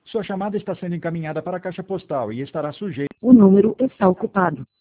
Sua chamada está sendo encaminhada para a caixa postal e estará sujeita. O número está ocupado.